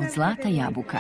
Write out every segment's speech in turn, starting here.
od Zlata jabuka.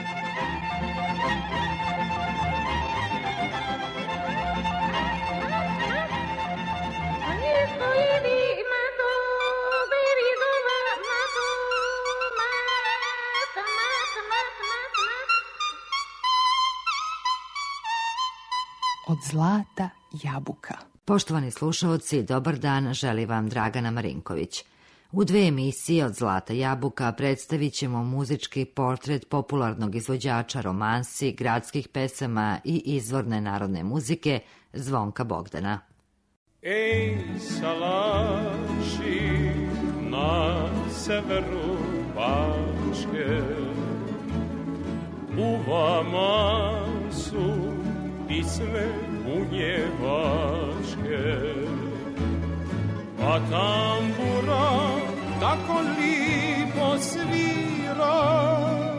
Od Zlata jabuka. Poštovani slušaoci, dobar dan, želi vam Dragana Marinković. U 2 emisije od Zlata jabuka predstavit ćemo muzički portret popularnog izvođača romansi, gradskih pesama i izvorne narodne muzike Zvonka Bogdana. Ej, salaši na severu Bačke, u vama su pisme bunjevačke, a tambura tako lipo svira,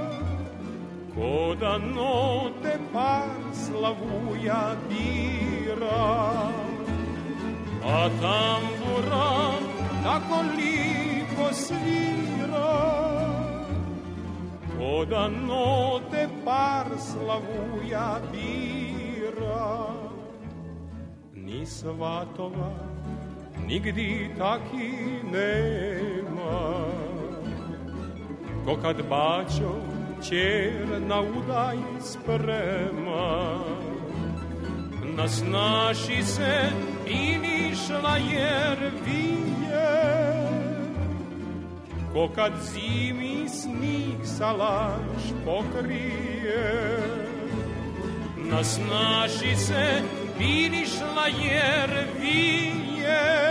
ko da note par slavuja bira. A tambura tako lipo svira, ko da note par slavuja bira. Ni svatova nigdi taki nema, ko kad bačo ćer na udaj sprema. Nas naši se inišla jer vije, ko kad zimi snih salaš pokrije. Nas naši se inišla jer vije,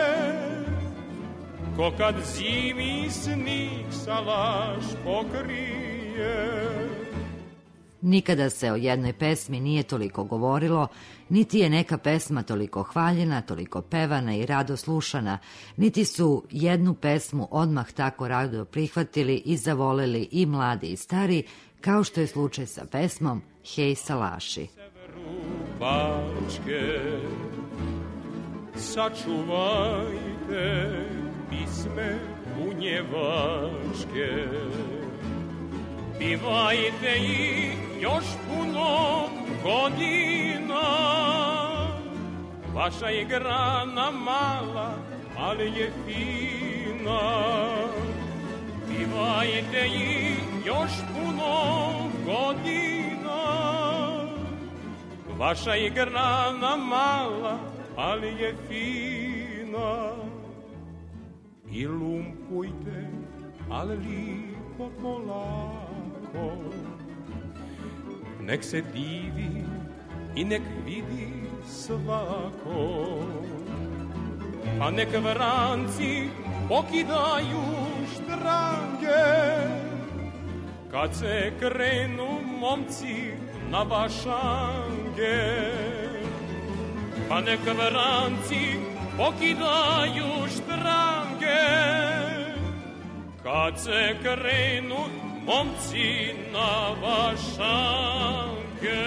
ko kad zimi snih salaš pokrije. Nikada se o jednoj pesmi nije toliko govorilo, niti je neka pesma toliko hvaljena, toliko pevana i rado slušana, niti su jednu pesmu odmah tako rado prihvatili i zavoleli i mladi i stari, kao što je slučaj sa pesmom Hej salaši. Bačke, sačuvajte pisme bunjevačke, pivajte ih još puno godina. Vaša je grana mala, ali je fina. Pivajte ih još puno godina. Vaša je grana mala, ali je fina. I lumpujte, ali lipo polako. Nek se divi i nek vidi svako. Pa nek vranci pokidaju štrange, kad se krenu momci na bašange. Pa nek vranci pokidaju štrange, kad se krenu momci na bašange.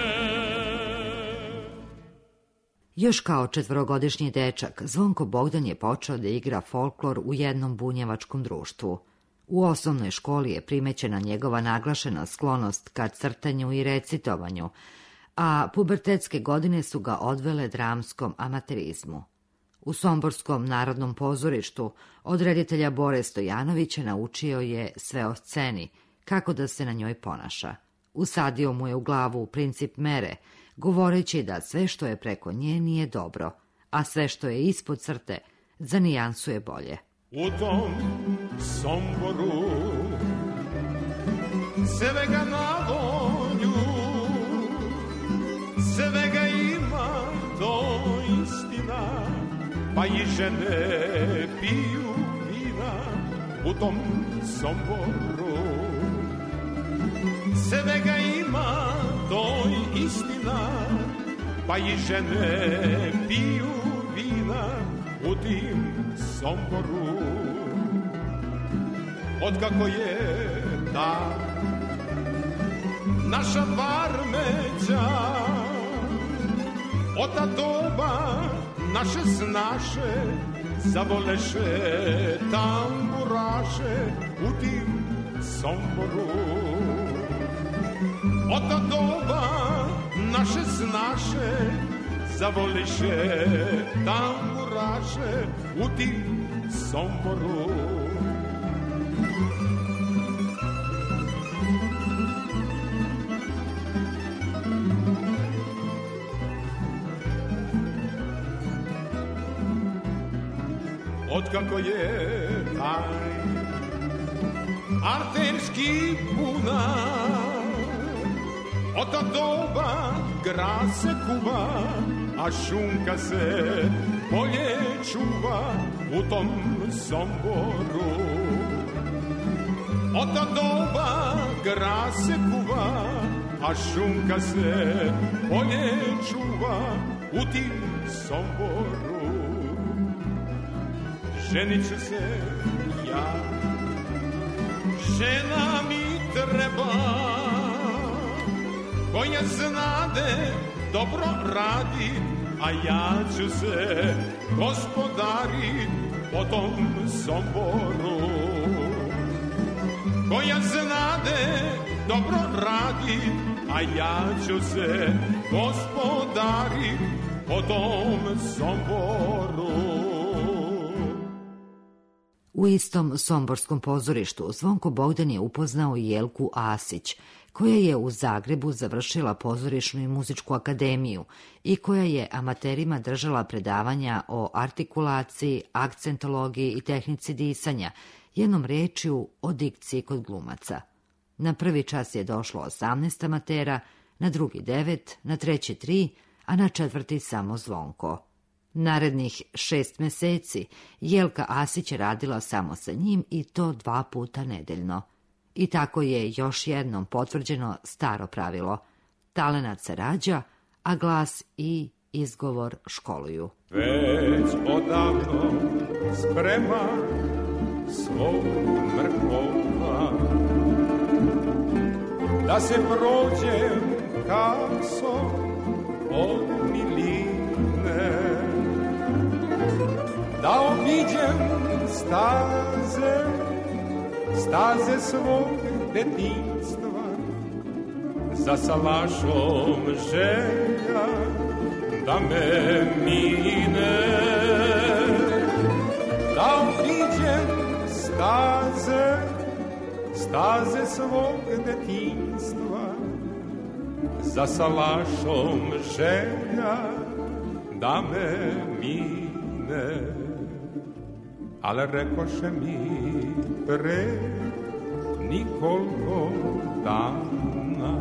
Još kao 4-godišnji dečak, Zvonko Bogdan je počeo da igra folklor u jednom bunjevačkom društvu. U osnovnoj školi je primećena njegova naglašena sklonost ka crtanju i recitovanju, a pubertetske godine su ga odvele dramskom amaterizmu. U Somborskom narodnom pozorištu od reditelja Bore Stojanovića naučio je sve o sceni, kako da se na njoj ponaša. Usadio mu je u glavu princip mere, govoreći da sve što je preko nje nije dobro, a sve što je ispod crte za nijansu je bolje. U tom Somboru svega na volju, svega ima, to istina, pa i žene piju vina. U tom Somboru svega ima, to istina, pa i žene piju vina. U tim Somboru, otkako je ta naša Varmeća, od ta doba naše snaše zavoleše tamburaše. U tim Somboru. Od ta doba naše znaše zavoliše tamburaše u tim Somboru. Otkako je taj arterski bunar, od ta doba grad se kuva, a šunka se bolje čuva u tom Somboru. Od ta doba grad se kuva, a šunka se bolje čuva u tim Somboru. Ženit ću se ja, žena mi treba, koja znade dobro radi, a ja ću se gospodari po tom Somboru. Koja znade dobro radi, a ja ću se gospodari po tom Somboru. U istom somborskom pozorištu Zvonko Bogdan je upoznao Jelku Asić, koja je u Zagrebu završila pozorišnu i muzičku akademiju i koja je amaterima držala predavanja o artikulaciji, akcentologiji i tehnici disanja, jednom rečju o dikciji kod glumaca. Na prvi čas je došlo 18 amatera, na drugi 9, na treći 3, a na četvrti samo Zvonko. Narednih 6 meseci Jelka Asić je radila samo sa njim i to 2 puta nedeljno. I tako je još jednom potvrđeno staro pravilo. Talenat se rađa, a glas i izgovor školuju. Već odavno sprema svog mrkova, da se prođem kaso od miline, da obiđem staze svog detinjstva, za salašom želja da me mine, da obiđem staze svog detinjstva, za salašom želja da me mine. Ale rekoše mi pre nikoliko dana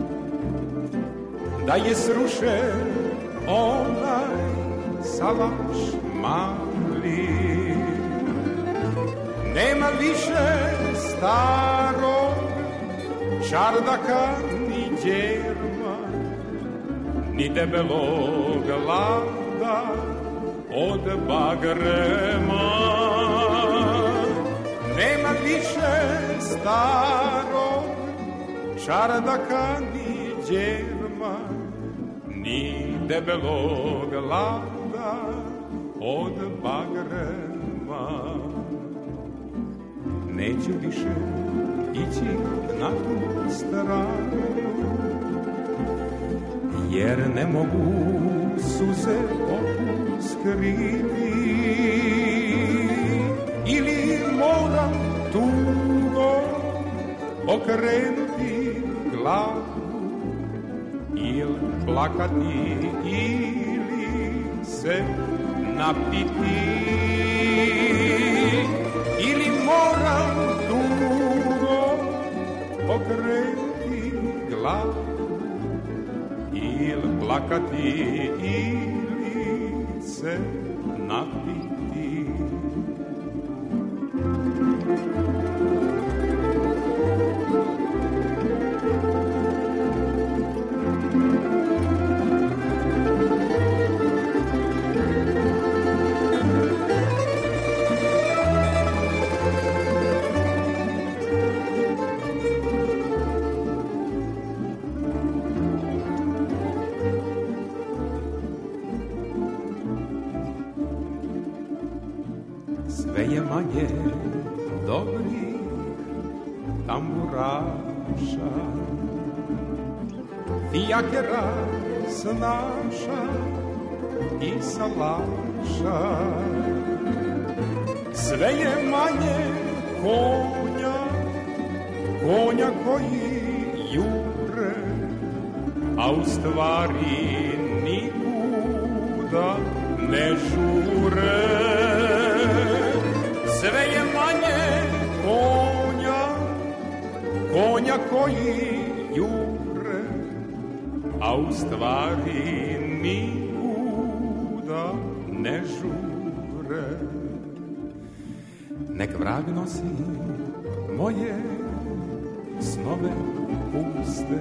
da je srušen onaj salaš mali. Nema više starog čardaka ni djerma, ni debelog lada od bagrema. Nema više starog čardaka ni djerma, ni debelog lada od bagrema. Neću više ići na tu stranu, jer ne mogu suze skriti, ili moram tugo okrenuti glavu, ili plakati, ili se napiti, ili moram tugo okrenuti glavu, ili plakati, ili se napiti. Sve je manje dobrih tamburaša. Fijakera snaša i salaša. Sve je manje konja koji jure, a u stvari nikuda ne žure. Sve je manje konja koji jure, a u stvari nikuda ne žure. Nek vrag nosi moje snove puste,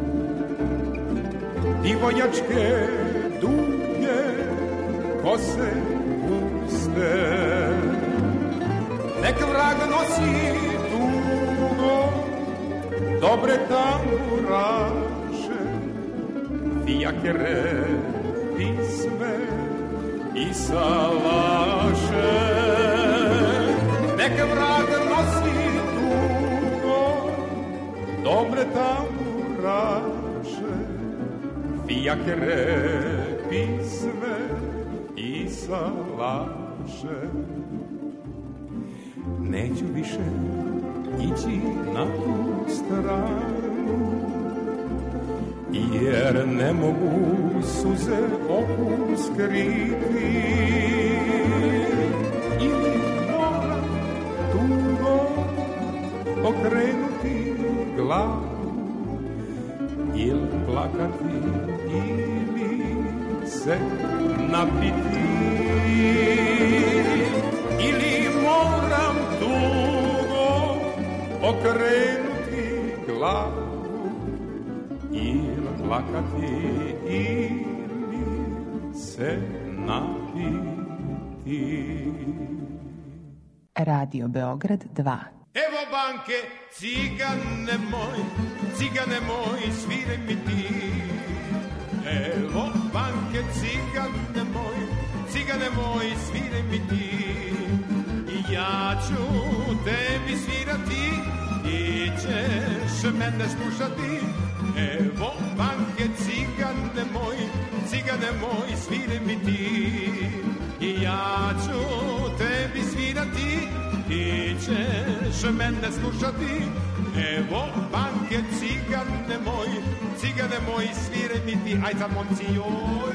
divojačke duge kose puste. Nek vrag nosi tugo dobre tamburaše, fijakere, pisme i salaše. Nek vrag nosi tugo dobre tamburaše, fijakere, pisme i salaše. Neću više ići na tu stranu, jer ne mogu suze oku skriti. Ili moram tugo okrenuti glavu, ili plakati, ili se napiti. Ili moram tugo okrenuti glavu, ili plakati, ili se napiti. Radio Beograd 2. Evo banke, cigane moj, sviraj mi ti. Evo banke, cigane moj, sviraj mi ti. I ja ću tebi svirati, ti ćeš mene slušati. Evo banke, cigane moj, sviraj mi ti. I ja ću tebi svirati, ti ćeš mene slušati. Evo banke, cigane moj, sviraj mi ti. Aj sad momci, joj.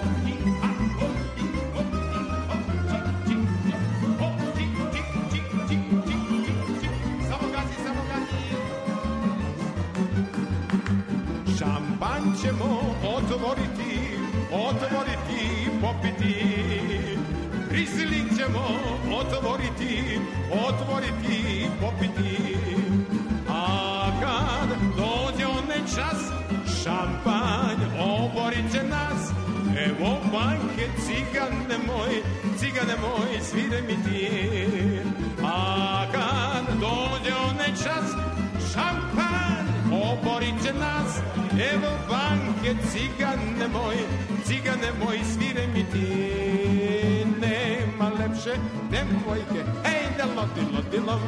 Šampanj ćemo otvoriti, popiti. Riesling ćemo otvoriti, popiti. A kad dođe onaj čas, šampanj oborit će nas. Evo banke, cigane moj, sviraj mi ti. A kad dođe onaj čas, šampanj oborit će nas. Evo banke, cigane moj, sviraj mi ti. Nema lepše devojke, hej, delodilom,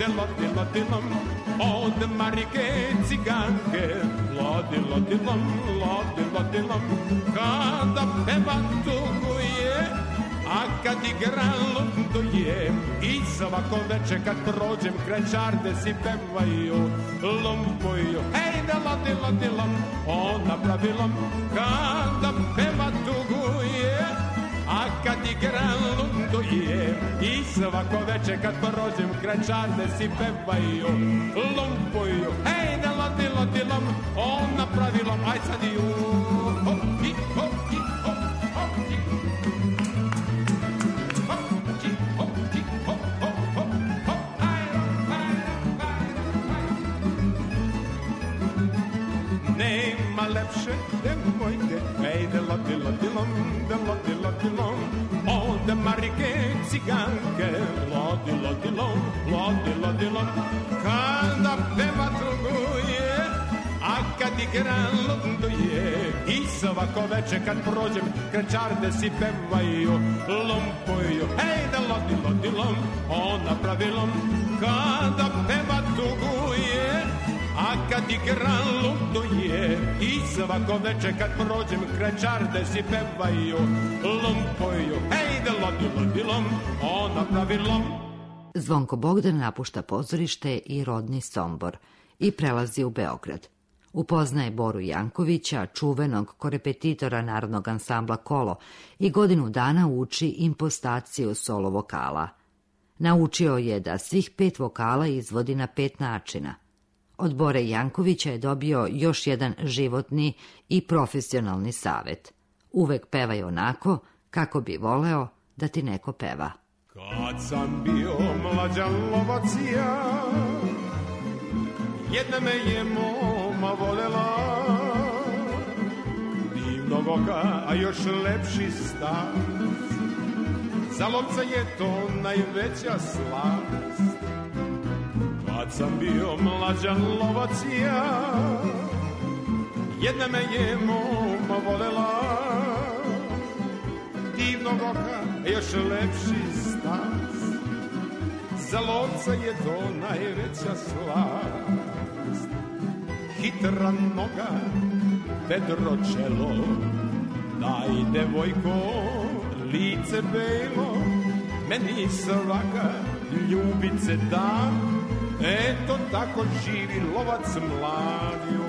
od Marike ciganke. Lodilom, kada peva tuguje, a kad igra lunduje. I svako veče kad prođem kraj čarde si pevaju, lumpuju. Hej, delodilom, ona pravilom, kada peva tuguje, a kad igra lunduje. I svako veče kad prođem kraj čarde si pevaju, lumpuju. Hej, delodilom, ona pravilom, aj sad i hop, i hop, i hop, hop, i nema lepše devojke, ej, delodilom, od Marike ciganke. Lodilom, kada peva tuguje, a kad igra lunduje. I svako veče kad prođem kraj čarde si pevaju, lumpuju. Hej, delodilom, ona pravilom, kada peva tuguje, kad igralo to je i svako veče kad prođem kraj čarde si pevaju lompoju, hej da lodi lom, ona pravi lom. Zvonko Bogdan napušta pozorište i rodni Sombor i prelazi u Beograd. Upoznaje Boru Jankovića, čuvenog korepetitora Narodnog ansambla Kolo, i godinu dana uči impostaciju solo vokala. Naučio je da svih 5 vokala izvodi na 5 načina. Od Bore Jankovića je dobio još jedan životni i profesionalni savet. Uvek pevaj onako kako bi voleo da ti neko peva. Kad sam bio mlađa lovac ja, jedna me je moma volela, divnog oka, a još lepši stav. Za lovca je to najveća slast. Kad sam bio mlađa lovac ja, jedna me je moma volela, divnog oka, a još lepši stav. Za lovca je to najveća slast. Hitra noga, vedro čelo, daj devojko, lice belo, meni svaka ljubice da, eto tako živi lovac mladi.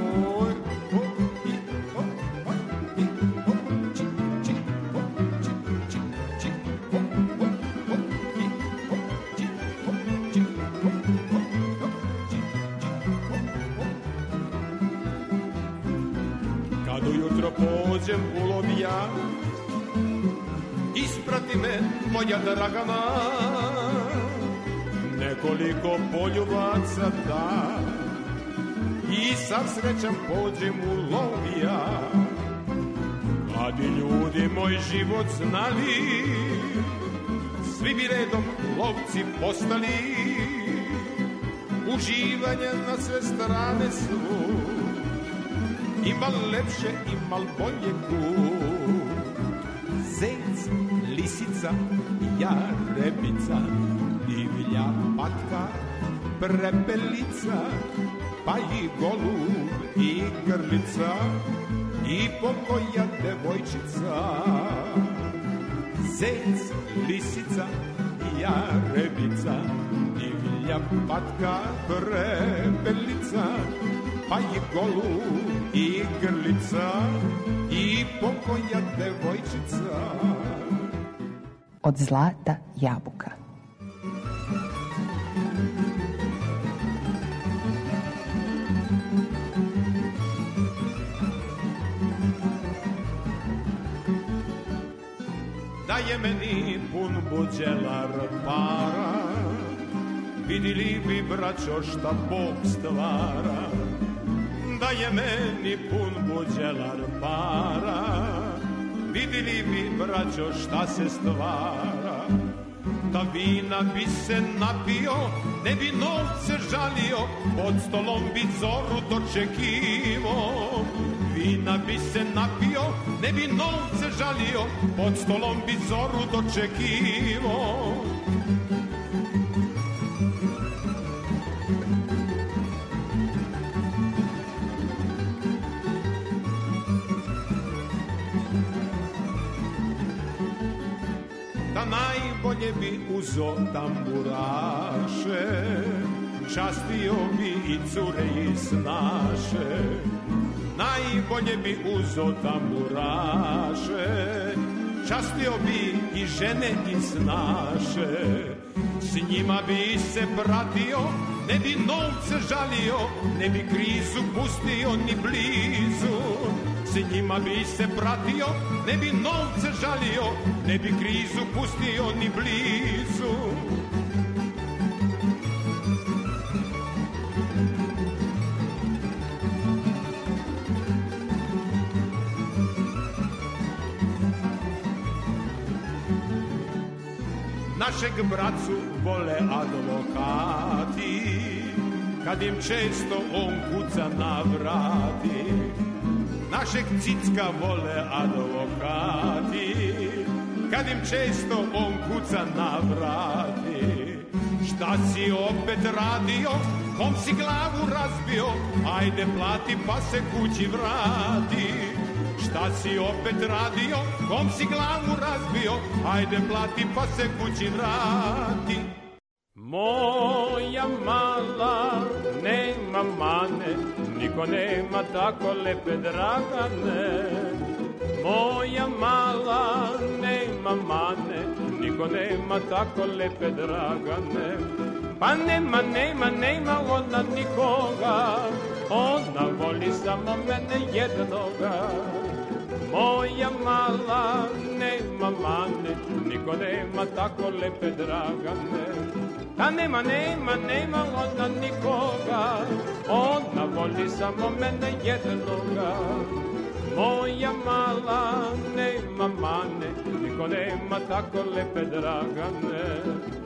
Kad ujutro pođem u lov ja, isprati me moja Dragana, nekoliko poljubaca da, i sav srećan pođem u lov ja. Kad bi ljudi moj život znali, svi bi redom lovci postali, uživanja na sve strane su, ima lepše, ima bolje kut. Zec, lisica, jarebica, divlja patka, prepelica, pa i golub i grlica, i pokoja devojčica. Zec, lisica, jarebica, divlja patka, prepelica, pa i golub i grlica, i pokoja devojčica. Od zlata jabuka. Daje meni pun buđelar para, vidili bi braćo šta Bog stvara. Daje meni pun buđelar para, vidili bi braćo šta se stvara. Da vina bi se napio, ne bi novce žalio, pod stolom bi zoru dočekivo. Vina bi se napio, ne bi novce žalio, pod stolom bi zoru dočekivo. Da najbolje bi uzo tamburaše, častio bi i cure i snaše. Najbolje bi uzo tamburaše, častio bi i žene i snaše. S njima bi se pratio, ne bi novce žalio, ne bi krizu pustio ni blizu. S njima bi se pratio, ne bi novce žalio, ne bi krizu pustio ni blizu. Našeg bracu vole advokati, kad im često on kuca na vrati. Našeg Cicka vole advokati, kad im često on kuca na vrati. Šta si opet radio, kom si glavu razbio, ajde plati pa se kući vrati. Šta si opet radio, kom si glavu razbio, ajde plati pa se kući vrati. Moja mala nema mane, niko nema tako lepe Dragane. Moja mala nema mane, niko nema tako lepe Dragane. Pa nema ona nikoga, ona voli samo mene jednoga. Moja mala nema mane, niko nema tako lepe Dragane. Pa nema ona nikoga, ona voli samo mene jednoga. Moja mala nema mane, niko nema tako lepe Dragane.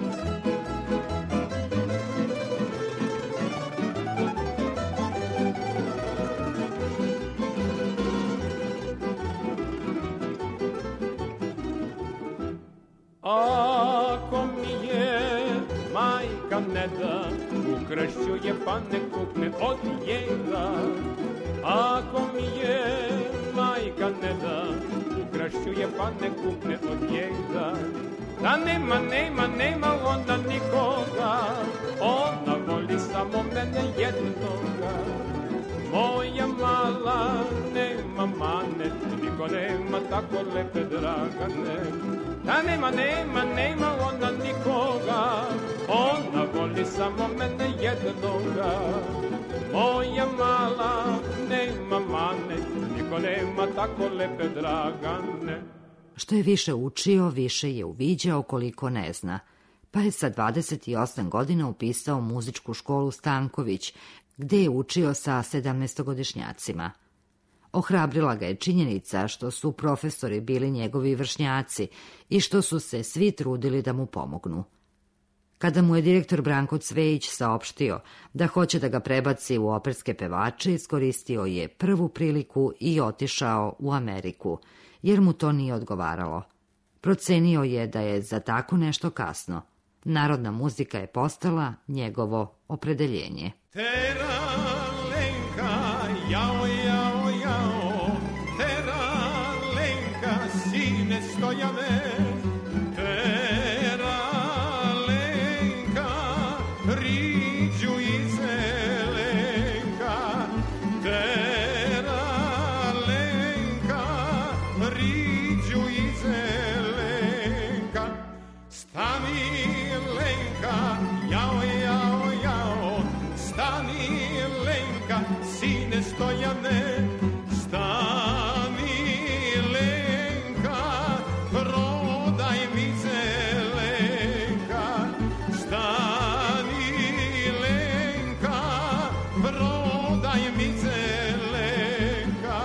Ako mi je majka ne da, ukrašću je pa ne kukne od jeda. Ako mi je majka ne da, ukrašću je pa ne kukne od jeda. Da nema ona nikoga, ona voli samo mene jednoga. Moja mala nema mane, niko nema tako lepe Dragane. Da nema ona nikoga, ona voli samo mene jednoga. Moja mala nema mane, niko nema tako lepe Dragane. Što je više učio, više je uviđao koliko ne zna, pa je sa 28 godina upisao muzičku školu Stanković, gde je učio sa 17-godišnjacima. Ohrabrila ga je činjenica što su profesori bili njegovi vršnjaci i što su se svi trudili da mu pomognu. Kada mu je direktor Branko Cvejić saopštio da hoće da ga prebaci u operske pevače, iskoristio je prvu priliku i otišao u Ameriku, jer mu to nije odgovaralo. Procenio je da je za tako nešto kasno. Narodna muzika je postala njegovo opredeljenje. Teralenka, jao, jao, jao, teralenka, sine Stojane. Teralenka, riđu i zelenka. Teralenka, riđu i zelenka. Stani lenka, jao, jao, jao, stani lenka, sine Stojane. Stani lenka, prodaj mi zelenka. Stani lenka, prodaj mi zelenka.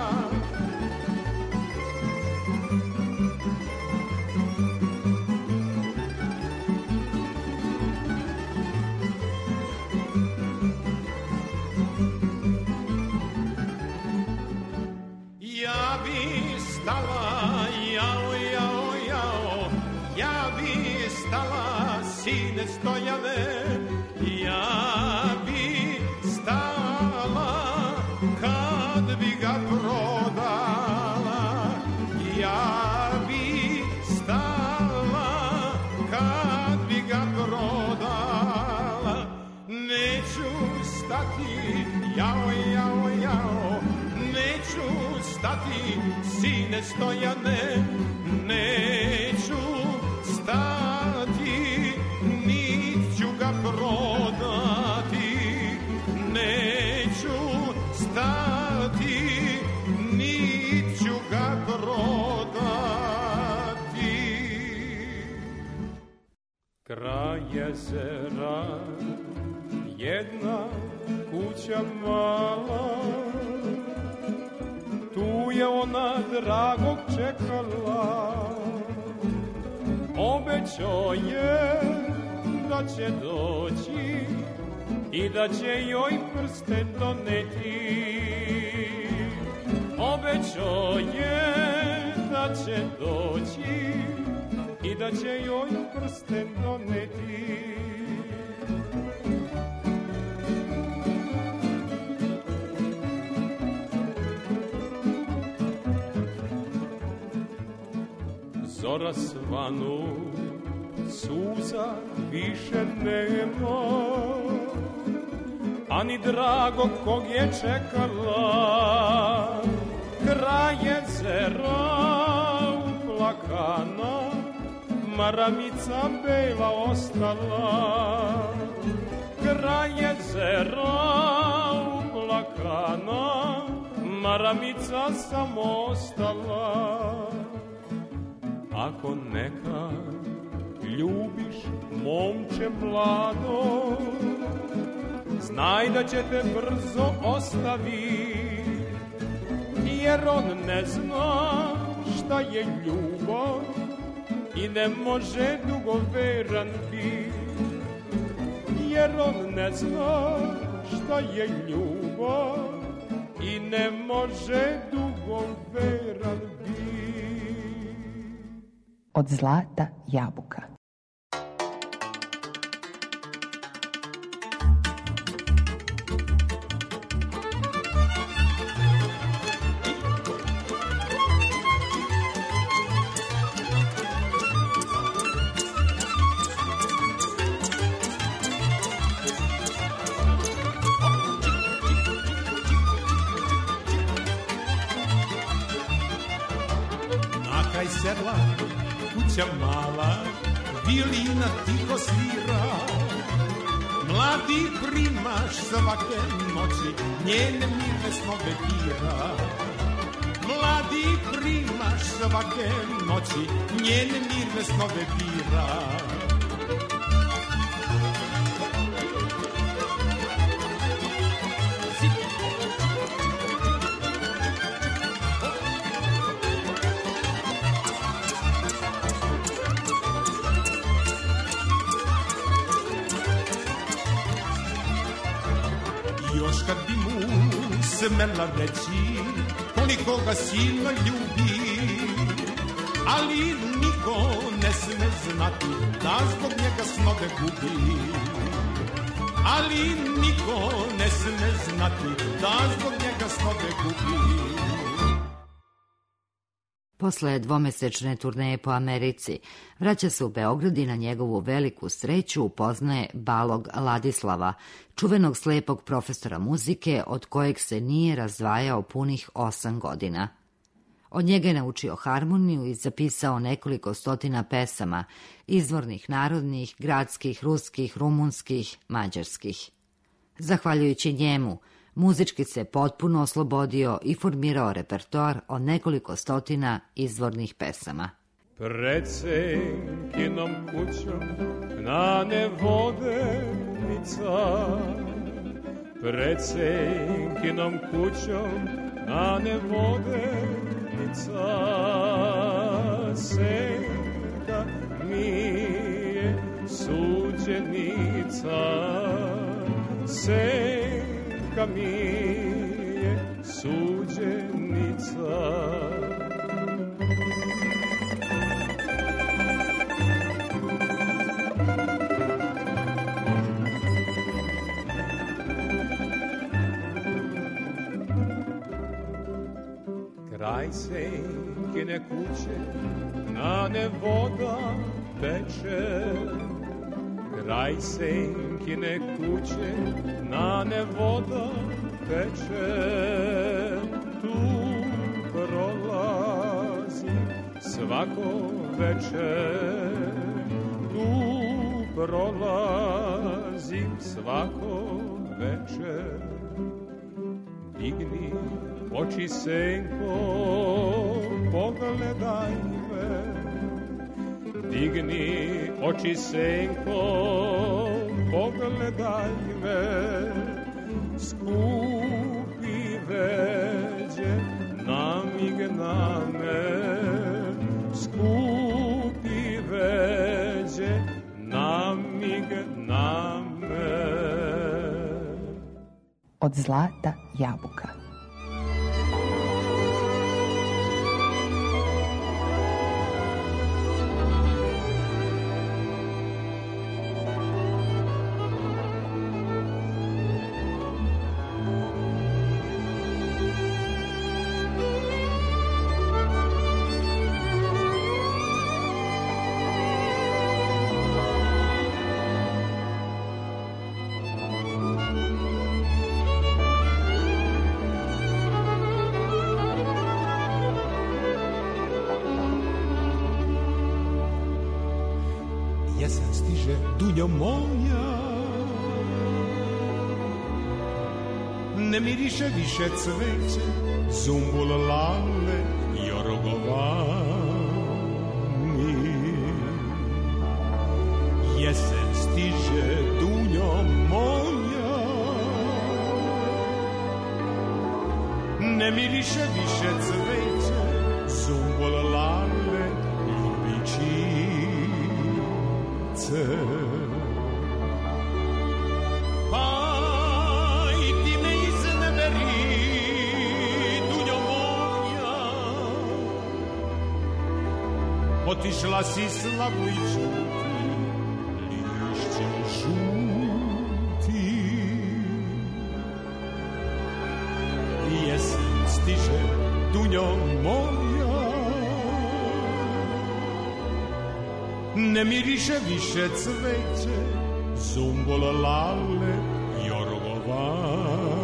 Ja bi stala, jao, jao, jao, ja bi stala, sine Stojane. Ja bi stala, kad bi ga prodala. Ja bi stala, kad bi ga prodala. Neću stati, jao, jao, jao, neću stati, sine Stojane. Neću stati, nit ću ga prodati. Neću stati, nit ću ga prodati. Kraj jezera, jedna kuća mala, tu je ona dragog čekala. Obećao je da će doći i da će joj prsten doneti. Obećao je da će doći i da će joj prsten doneti. zora svanu, suza više nema, ani drago kog je čekala, kraj jezera uplakana, maramica bela ostala, kraj jezera uplakana, maramica samo ostala. Ako nekad ljubiš, momče mlado, znaj da će te brzo ostavi, jer on ne zna šta je ljubav i ne može dugo veran biti, jer on ne zna šta je ljubav i ne može dugo veran biti. Od zlata jabuka. Sedla, kuća mala, violina tiho svira, mladi primaš svake noći, njene mirne snove dira. Mladi primaš svake noći, njene mirne snove dira. Kad bi mu smela reći koliko ga silno ljubi, ali niko ne sme znati da zbog njega snove gubi. Ali niko ne sme znati da zbog njega snove gubi. Posle dvomesečne turneje po Americi, vraća se u Beograd i na njegovu veliku sreću upoznaje Balog Ladislava, čuvenog slepog profesora muzike od kojeg se nije razdvajao punih 8 godina. Od njega je naučio harmoniju i zapisao nekoliko stotina pesama, izvornih narodnih, gradskih, ruskih, rumunskih, mađarskih. Zahvaljujući njemu, muzički se potpuno oslobodio i formirao repertoar od nekoliko stotina izvornih pesama. Pred senkinom kućom gnane vodenica, pred senkinom kućom gnane vodenica, senka mi je suđenica, senka mi je suđenica. Kraj senkine kuće gnane voda teče, kraj senkine kuće gnane voda teče, tu prolazi svako večer, tu prolazim svako večer. Digni oči senko, pogledaj me, digni oči senko, pogledaj me, skupi veđe namigna me, skupi veđe namigna me. Od zlata jabuka. stiže, Dunjo moja. Ne miriše više cveće, zumbul, lale, jorgovani. Jesen stiže, Dunjo moja. Ne miriše više cveće, zumbul, lale, ljubičice. Otišla si slavu i čuti, lišće žuti. Jesen stiže, Dunjo moja. Ne miriše više cveće, zumbul, lale, jorgovani.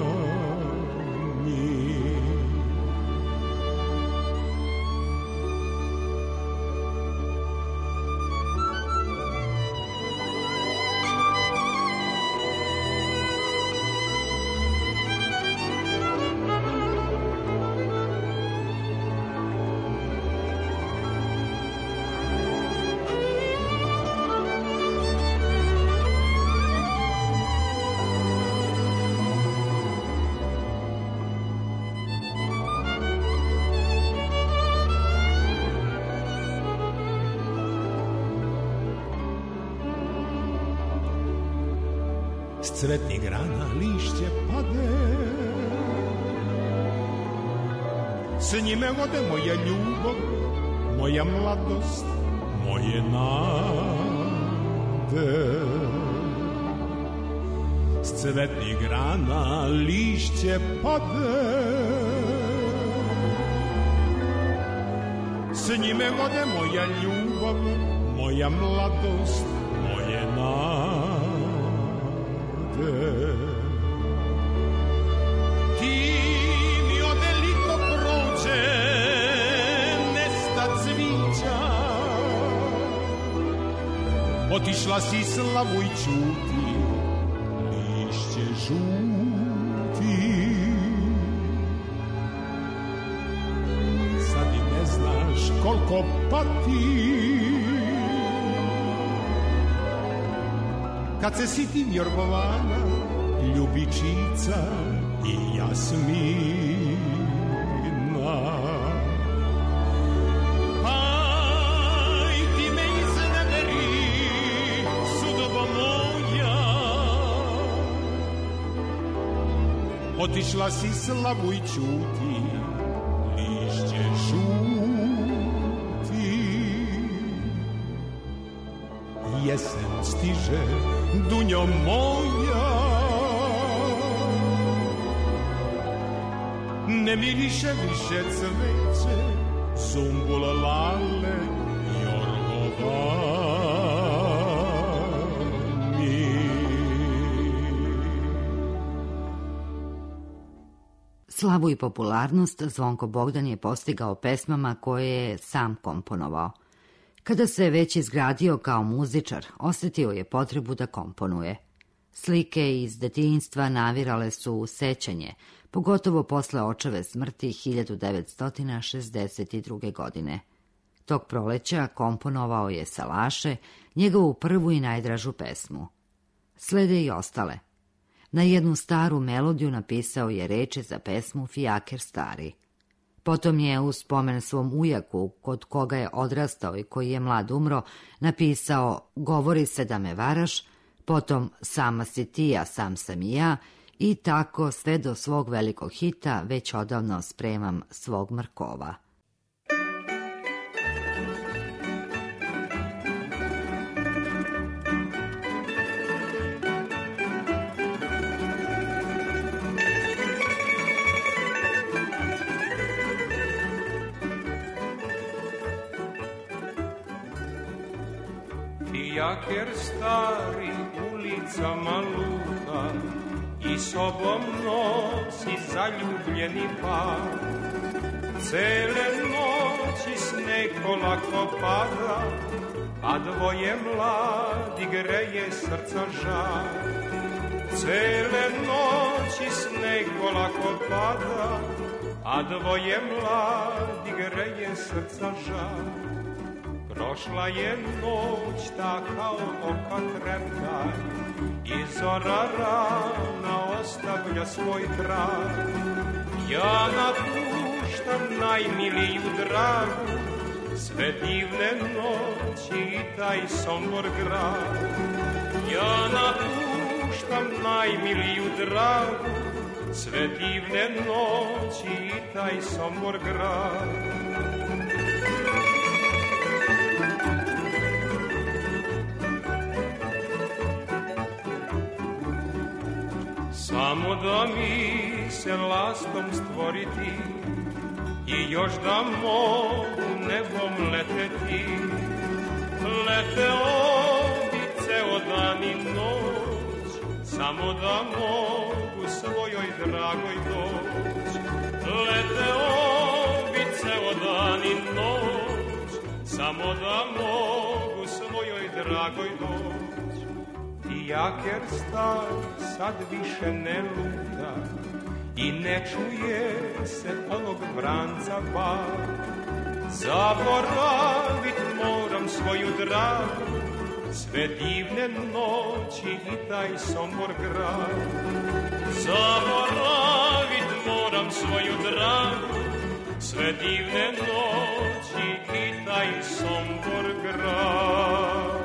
Cvetnih grana lišće pade, s njime ode moja ljubav, moja mladost, moje nade. S cvetnih grana lišće pade, s njime ode moja ljubav, moja mladost, moje nade. Ti mi ode lito prođe, nesta cvića. Otišla si slavu i čuti, lišće žuti. Sad i ne znaš koliko pati, kad se sitim jorgovana, ljubičica i jasmina. Aj, ti me izneveri, sudbo moja. Otišla si slavu i čuti, lišće žuti. Jesen stiže, Dunjo moja. Ne miriše više cveće, zumbul, lale, jorgovani. Slavu i popularnost Zvonko Bogdan je postigao pesmama koje je sam komponovao. Kada se je već izgradio kao muzičar, osjetio je potrebu da komponuje. Slike iz detinjstva navirale su u sećanje, pogotovo posle očeve smrti 1962. godine. Tog proleća komponovao je Salaše, njegovu prvu i najdražu pesmu. Slede i ostale. Na jednu staru melodiju napisao je reči za pesmu Fijaker stari. Potom je uz spomen svom ujaku, kod koga je odrastao i koji je mlad umro, napisao Govori se da me varaš, potom Sama si ti, a sam sam i ja, i tako sve do svog velikog hita Već odavno spremam svog Mrkova. Fijaker stari ulicama luta i sobom nosi zaljubljeni par. Cele noći sneg polako pada, a dvoje mladi greje srca žar. Cele noći sneg polako pada, a dvoje mladi greje srca žar. Prošla je noć ta kao oka treptaj i zora rana ostavlja svoj trag. Ja napuštam najmiliju dragu, sve divne noći i taj Sombor grad. Ja napuštam najmiliju dragu, sve divne noći i taj Sombor grad. Samo da mi se lastom stvoriti i još da mogu nebom leteti. Leteo bi ceo dan i noć, samo da mogu svojoj dragoj doć. Leteo bi ceo dan i noć, samo da mogu svojoj dragoj doć. I jaker star sad više ne luta i ne čuje se onog vranca bar. Zaboravit moram svoju dragu, sve divne noći i taj Sombor grad. Zaboravit moram svoju dragu, sve divne noći i taj Sombor grad.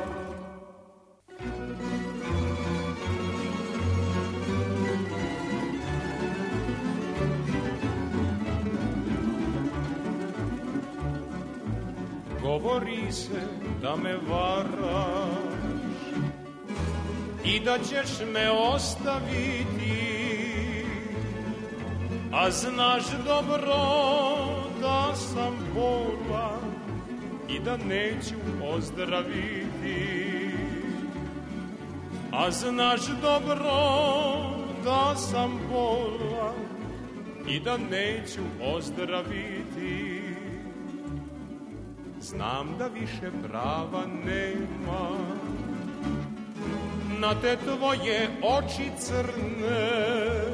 Govori se da me varaš i da ćeš me ostaviti, a znaš dobro da sam bolan i da neću ozdraviti. A znaš dobro da sam bolan i da neću ozdraviti. Znam da više prava nema na te tvoje oči crne.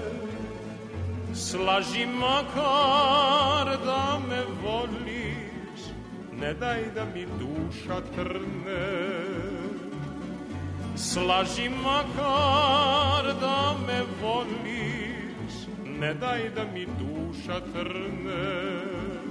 Slaži makar da me voliš, ne daj da mi duša trne. Slaži makar da me voliš, ne daj da mi duša trne.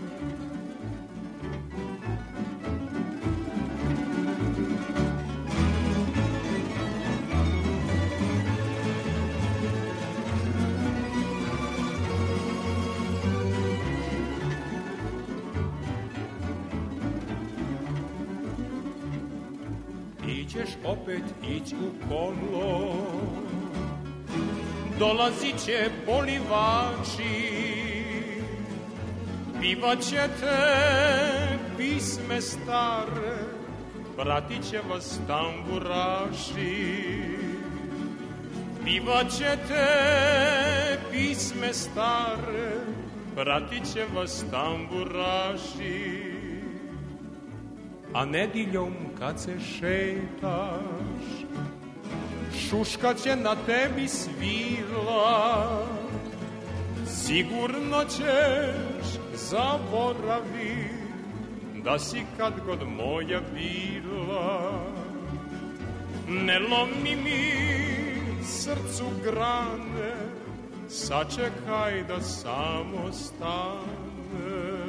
Ćeš opet ići u kolo, dolazit će polivači, pivat će te pisme stare, pratit će vas tamburaši. Pivat će te pisme stare, pratit će vas tamburaši. A nediljom kad se šetaš, šuška će na tebi svila. Sigurno ćeš zaboraviti da si kad god moja bila. Ne lomi mi srcu grane, sačekaj da samo stane.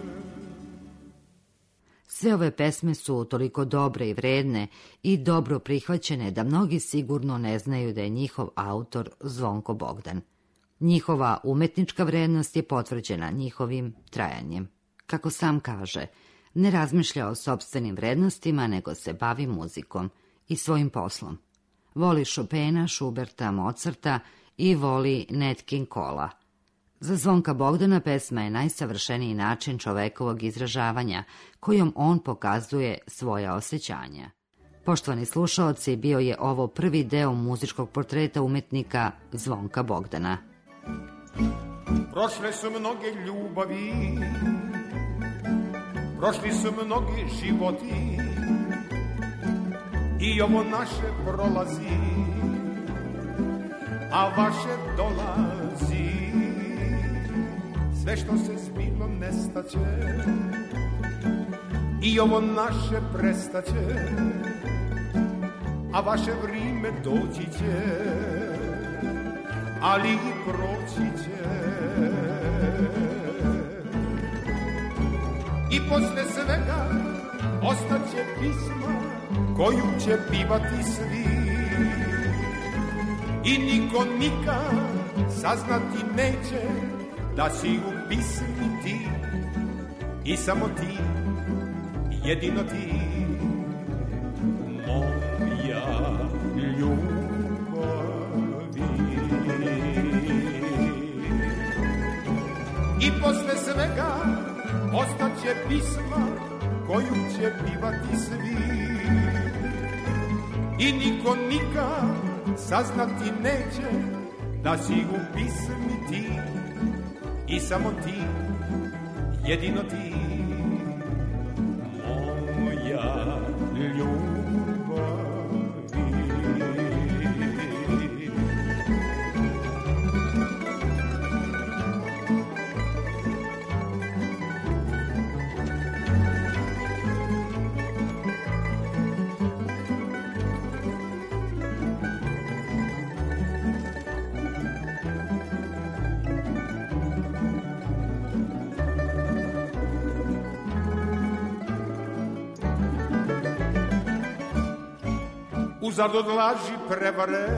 Sve ove pesme su toliko dobre i vredne i dobro prihvaćene da mnogi sigurno ne znaju da je njihov autor Zvonko Bogdan. Njihova umetnička vrednost je potvrđena njihovim trajanjem. Kako sam kaže, ne razmišlja o sopstvenim vrednostima, nego se bavi muzikom i svojim poslom. Voli Chopina, Schuberta, Mozarta i voli Nat King Cola. Za Zvonka Bogdana pesma je najsavršeniji način čovekovog izražavanja, kojom on pokazuje svoja osjećanja. Poštovani slušaoci, bio je ovo prvi deo muzičkog portreta umetnika Zvonka Bogdana. Prošle su mnoge ljubavi, prošli su mnogi životi, I ovo naše prolazi, a vaše dolazi. Sve što se zbilo nestaće, i ovo naše prestaće, a vaše vrijeme doći će, ali i proći će. I posle svega ostaće pisma koju će pivati svi, i niko nikad saznati neće da si u pismi ti, i samo ti, jedino ti, moja ljubavi. I posle svega ostaće pisma koju će pivati svi, i niko nikad saznati neće da si u pismi ti, i samo ti, jedino ti, moja ljubavi. Uzalud laži prevare,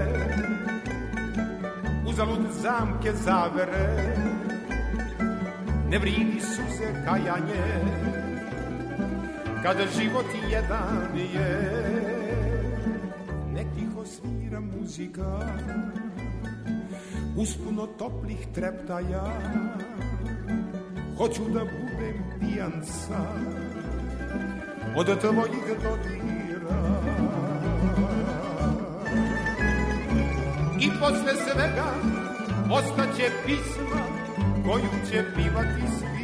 uzalud zamke zavere, ne vridi suze kajanje, kada život jedan je. Nek tiho svira muzika, uspuno toplih treptaja, hoću da budem pijan sam od tvojih dodira. I posle svega ostaće pisma koju će pivati svi,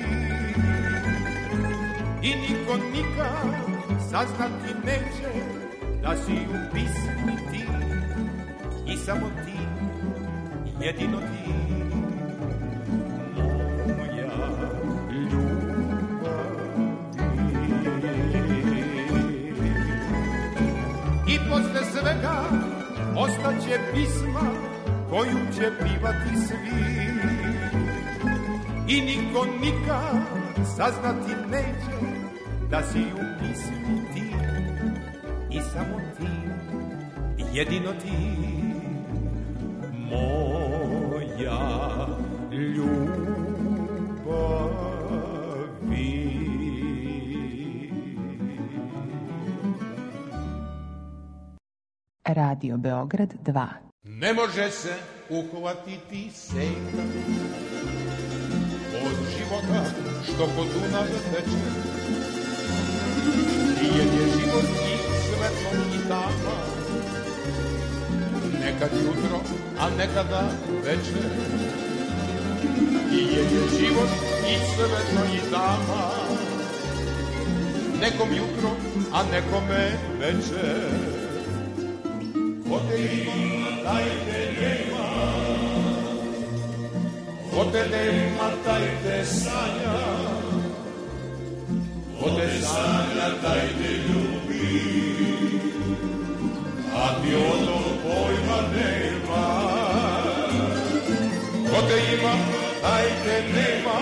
i niko nikad saznati neće da si u pismi ti, i samo ti, jedino ti, moja ljubavi. I posle svega ostaće pisma koju će pivati svi, i niko nikad saznati neće da si u pismi ti, i samo ti, jedino ti, moja ljubavi. Radio Beograd 2. Ne može se uhvatiti senka od života što kod Dunav teče. Jer je život i svetlo i tama, nekad jutro, a nekada večer. Jer je život i svetlo i tama, nekom jutro, a nekome večer. Ko te ima, taj te nema, ko te nema, taj te sanja, ko te sanja, taj te ljubi, a ti o tom pojma nema. Ko te ima, taj te nema,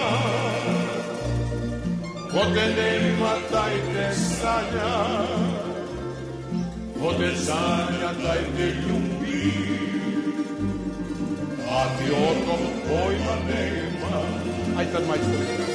ko te nema, taj te sanja, ko te sanja, taj te ljubi, a ti o tom pojma nema. Aj sad, majstor.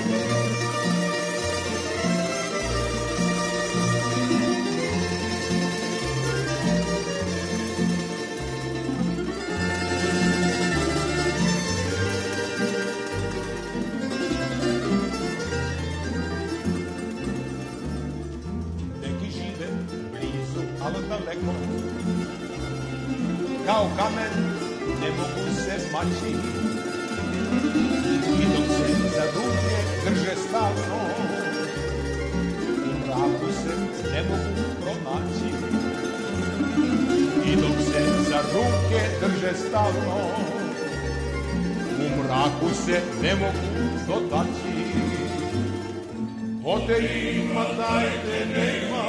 Kao kamen ne mogu se maći, i dok se za ruke drže stalno, u mraku se ne mogu pronaći. I dok se za ruke drže stalno, u mraku se ne mogu dotaći. Ko te ima, taj te nema,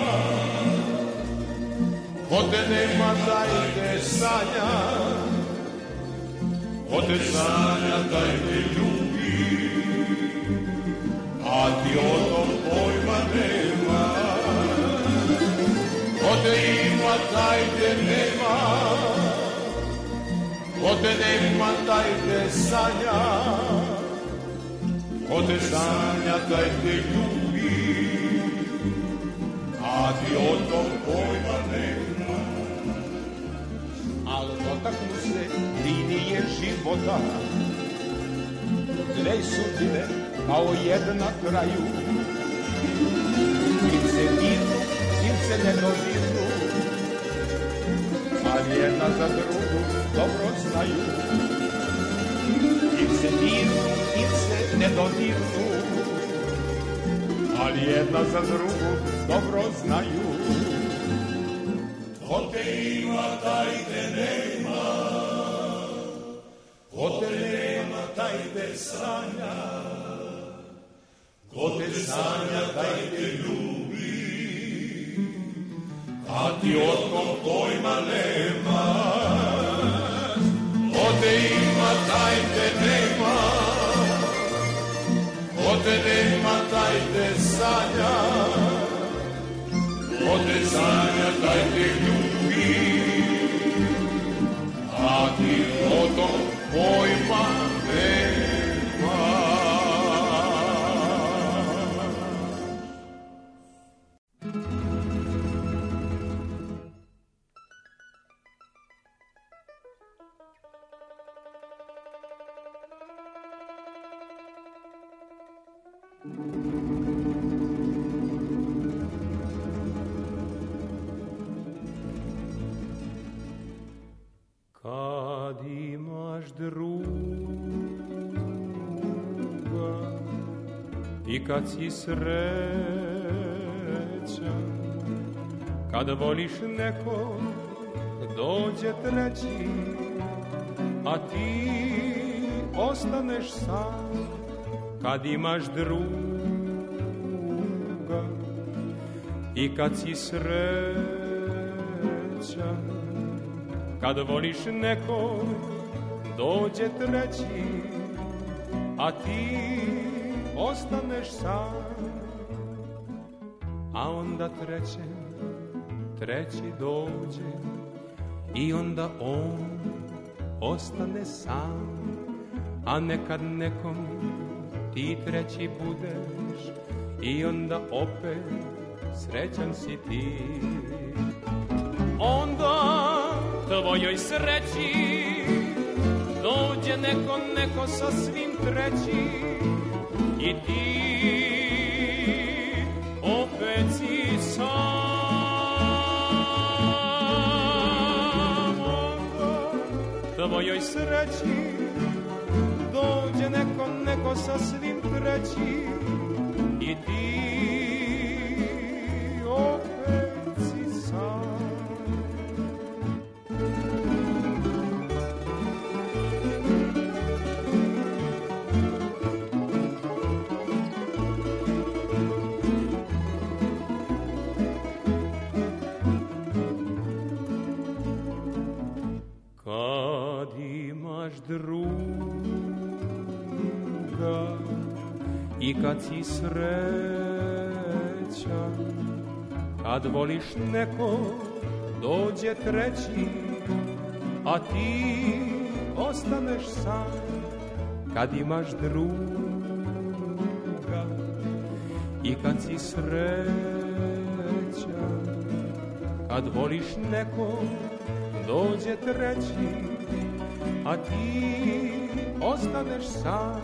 ko te nema, taj te sanja, ko te sanja, taj te ljubi, a ti o tom pojma nema. Ko te ima, taj te nema, ko te nema, taj te sanja, ko te sanja, taj te ljubi, a ti o tom pojma nema. Al dotaknu se linije života, dve sudbine kao jedna traju. Im se dirnu, im se ne dodirnu, ali jedna za drugu dobro znaju. Im se dirnu, im se ne dodirnu, ali jedna za drugu dobro znaju. Ko te ima, taj te nema, ko te nema, taj te sanja, ko te sanja, taj te ljubi, a ti o tom pojma nema. Ko te ima, taj te nema, ko te nema, taj te sanja, ko te sanja, taj te ljubi, a ti o tom pojma nema. Kad imaš druga i kad si srećan, kad voliš nekog dođe treći, a ti ostaneš sam. Kad imaš druga i kad si srećan, kad voliš nekog dođe treći, a ti ostaneš sam. A onda treći dođe i onda on ostane sam. A nekad nekom ti treći budeš i onda opet srećan si ti. Onda tvojoj sreći dođe neko sasvim treći i ti opet si sam. Onda tvojoj sreći dođe neko sasvim treći i ti opet si sam. Kad imaš druga i kad si srećan, kad voliš neko dođe treći, a ti ostaneš sam. Kad imaš druga i kad si srećan, kad voliš neko dođe treći, a ti ostaneš sam.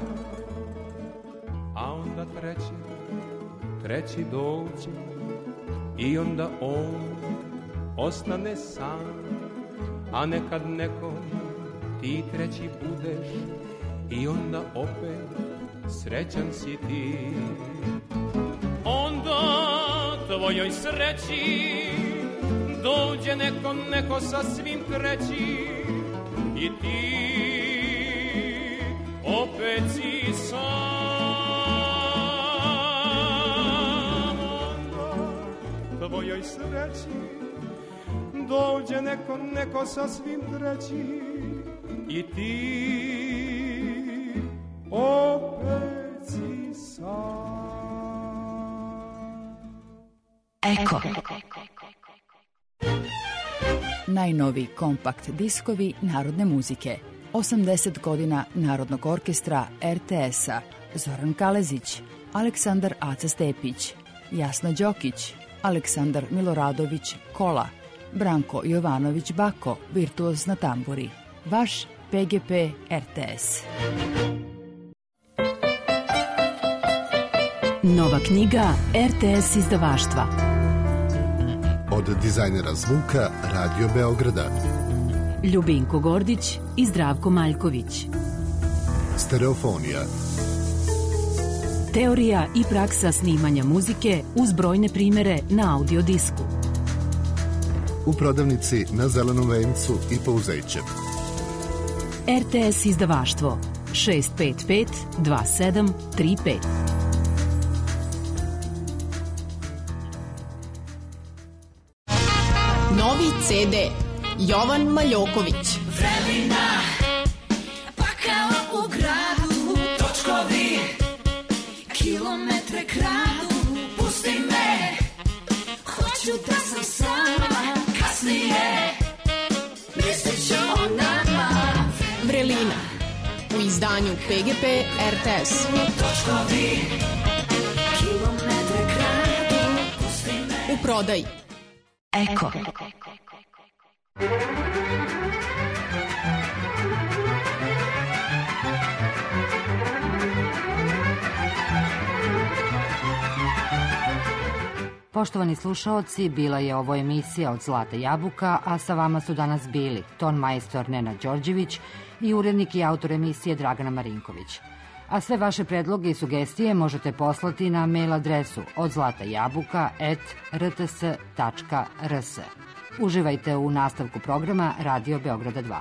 A onda treći dođe i onda on ostane sam. A nekad nekom ti treći budeš i onda opet srećan si ti. Onda tvojoj sreći dođe neko sasvim treći i ti opet si sam. Tvojoj sreći dođe neko sasvim treći i ti opet si sam. Eko. Najnoviji kompakt diskovi narodne muzike. 80 godina Narodnog orkestra RTS-a. Zoran Kalezić, Aleksandar Aca Stepić, Jasna Đokić, Aleksandar Miloradović Kola, Branko Jovanović Bako, virtuoz na tamburi. Vaš PGP RTS. Nova knjiga RTS izdavaštva. Od dizajnera zvuka Radio Beograda. Ljubinko Gordić i Zdravko Maljković. Stereofonija. Teorija i praksa snimanja muzike uz brojne primere na audio disku. U prodavnici na Zelenom vencu i Pouzeće. RTS izdavaštvo 655 2735. Novi CD Jovan Maljoković. Vremena, pakao u gradu, točkovi, kilometre kradu, pusti me, hoću da sam sama, kasnije, mislit ću o nama. Vrelina u izdanju PGP RTS. Točkovi, kilometre kradu, pusti me. U prodaji. Eko. Poštovani slušaoci, bila je ovo emisija od Zlata jabuka, a sa vama su danas bili ton majstor Nenad Đorđević i urednik i autor emisije Dragana Marinković. A sve vaše predloge i sugestije možete poslati na mail adresu odzlatajabuka@rts.rs. Uživajte u nastavku programa Radio Beograda 2.